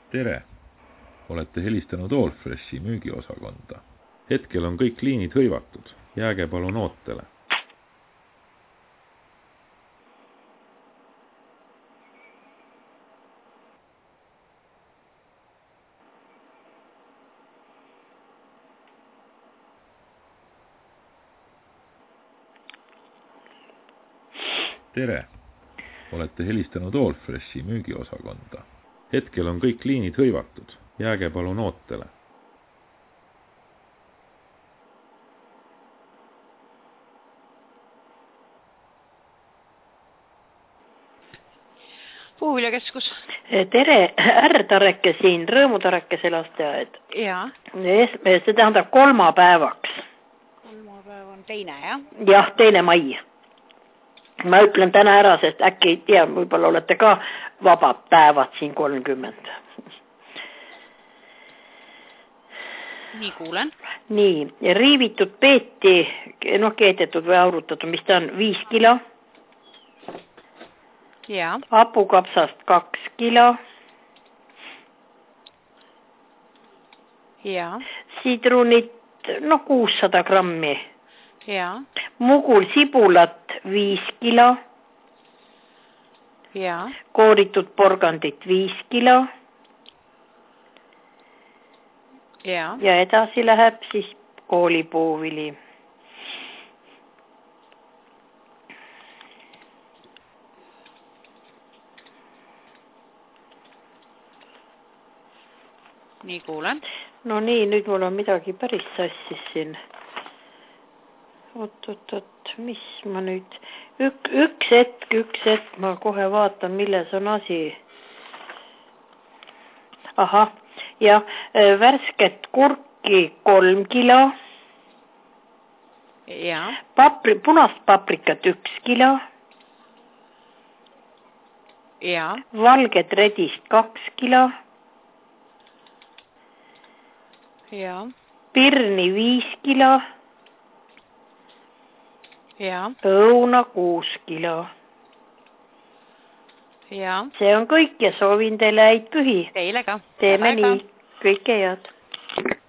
Tere! Olete helistanud Allfreshi müügiosakonda. Hetkel on kõik liinid hõivatud. Jääge palun ootele. Tere! Olete helistanud Allfreshi müügiosakonda. Hetkel on kõik liinid hõivatud. Jääge palun ootele. Puuviljakeskus. Tere, R-Tareke siin, Rõõmutarekese lasteaed. Jaa. See tähendab kolmapäevaks. Kolmapäev on teine, jah? Jah, 2. mai. Ma ütlen täna ära, sest äkki ei tea, võib-olla olete ka vabad päevad siin 30. Nii kuulen. Nii, riivitud peeti, keedetud või aurutatud, mis ta on, 5 kilo. Jaa. Hapukapsast 2 kilo. Jaa. Sidrunit, 600 grammi. Jaa. Mugul sibulat 5 kilo. Jaa. Kooritud porgandit 5 kilo. Jaa. Ja edasi läheb siis koolipuuvili. Nii kuulen. No nii, nüüd mul on midagi päris sassis siin. Oot, mis ma nüüd... Üks hetk, ma kohe vaatan, milles on asi. Ahah, ja värsket kurki 3 kilo. Jaa. Punast paprikat 1 kilo. Jaa. Valget redist 2 kilo. Jaa. Pirni 5 kilo. Jaa. Õuna 6 kilo. Jaa. See on kõik ja soovin teile häid pühi. Teile ka. Teeme nii. Kõike head.